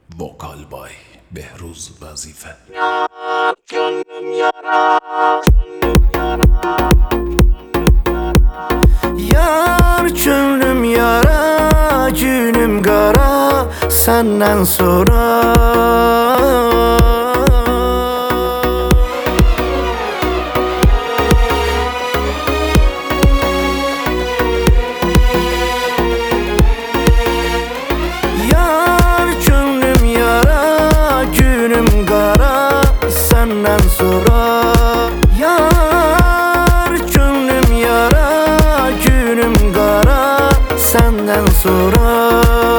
Vokal by Behruz Vazife. Yar gönlüm yara, gönlüm yara. Yar gönlüm yara, günüm qara senden sonra. Yar gönlüm yara, günüm qara senden sonra. Yar gönlüm yara, günüm qara senden sonra.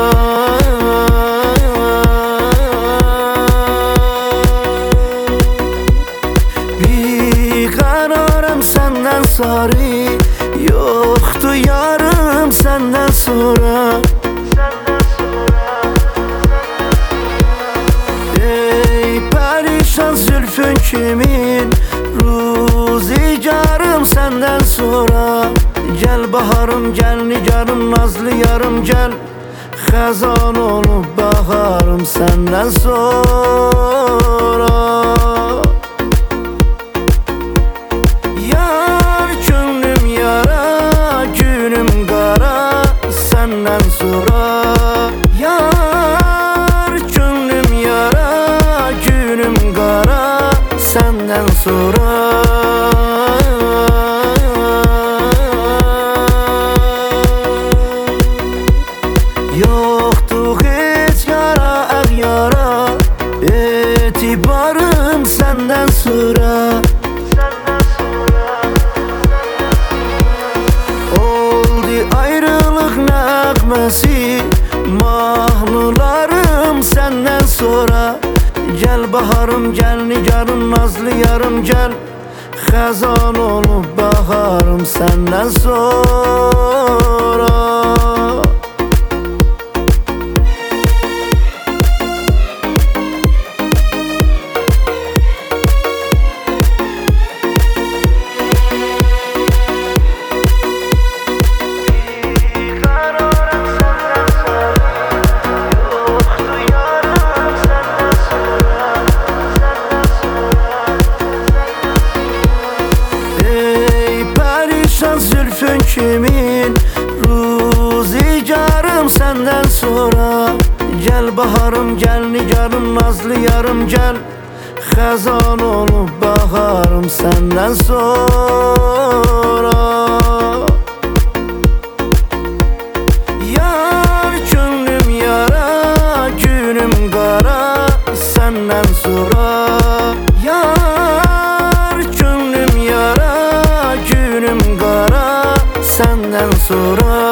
Bir kararım senden sarı, yoktu yarım senden sonra. Ey perişan zülfün kimin, ruzigarım senden sonra. Gel baharım, gel nigarım, nazlı yarım gel, xəzan olup baharım senden sonra. Yar gönlüm yara, günüm qara senden sonra. Yar gönlüm yara, günüm qara senden sonra. Yoktu hiç yara, yara, etibarım senden sonra. Oldu ayrılık nəğməsi, mahnılarım senden sonra. Gel baharım, gel nigarım, nazlı yarım gel, xəzan olup baharım senden sonra. Zülfün kimin, ruzigarım senden sonra. Gel baharım, gel nigarım, nazlı yarım gel, xəzan olup baharım senden sonra. Yar gönlüm yara, günüm qara senden sonra. Yar gönlüm yara, günüm qara senden sonra.